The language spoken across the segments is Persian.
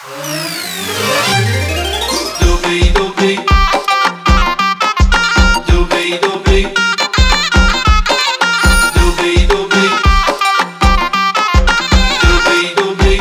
دبی دبی دبی دبی دبی دبی دبی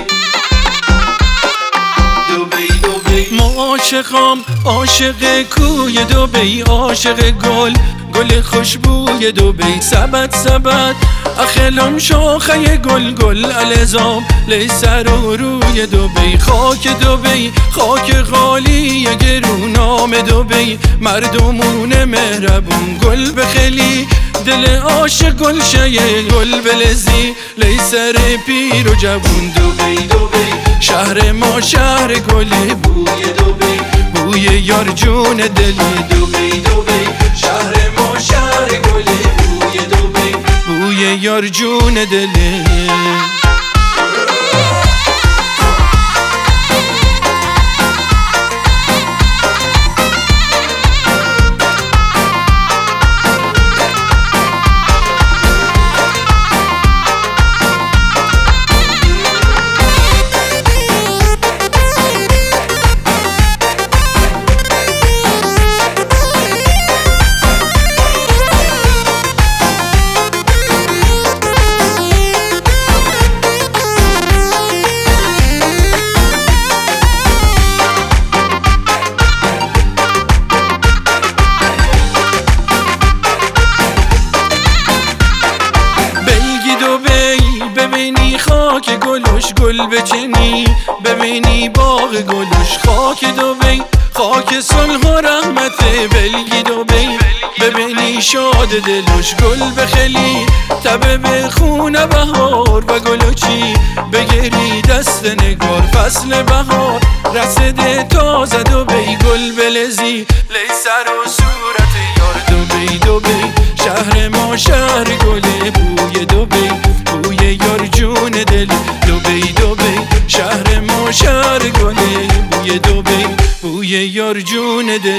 دبی دبی ما عاشقام عاشق کوی دبی، عاشق گل خوشبوی دبی. سبد سبد اخلم شاخه گل الزام لی سر و روی دبی. خاک دبی خاک غالی گرونام دبی، مردمون مهربون گل بخلی دل عاشق گل شیه گل بلزی لی سر پیر و جوون. دبی دبی شهر ما شهر گل بوی دبی، بوی یار جون دل. دبی دبی شهر ما شهر گل بوی دبی، بوی یار جون دل. ببینی خاک گلوش گل بچنی، ببینی باغ گلوش خاک دبی، خاک صلح و رحمت بلگی دبی. ببینی شاد دلوش گل بخلی تبه به خونه بهار و گلوچی بگیری دست نگار. فصل بهار رسده تازه دبی، گل بلزی لی سر و صورت یار. دبی دبی شهر ما شهر گل بوی دبی، بوی یار جون دل. دبی دبی شهر ما شهر گل بوی دبی، بوی یار جون دل.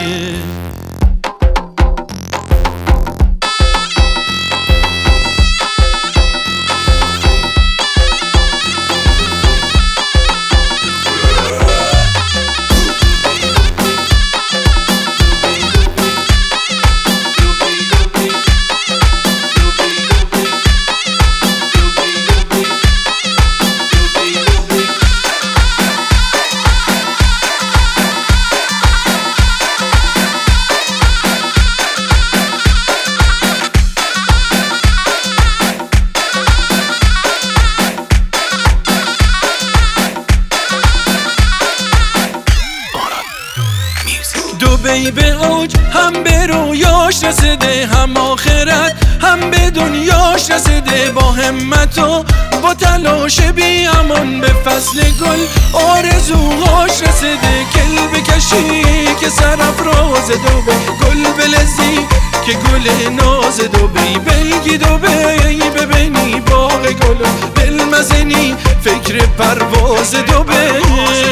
دبی به اوج هم به رویاش رسیده، هم آخرت هم به دنیاش رسیده. با همت و با تلاش بی امان به فصل گل آرزوهاش رسیده. کل بکشی که سرافراز دبی، گل بلزی که گل ناز دبی. بلگی دبی ببینی باغ گل بلمزنی فکر پرواز دبی.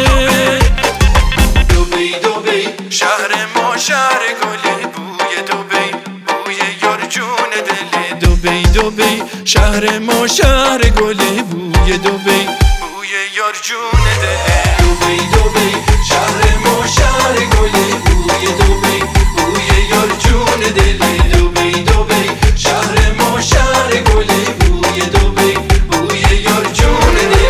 دبی دبی شهر ما شهر گل بوی دبی، بوی یار جون دل. دبی دبی شهر ما شهر گل بوی دبی، بوی یار جون دل. دبی دبی شهر ما شهر گل بوی دبی، بوی یار جون دل. دبی دبی شهر ما شهر گل بوی دبی، بوی یار جون دل.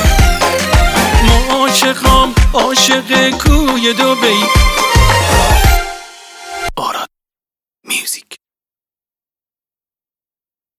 عاشق کوی دبی،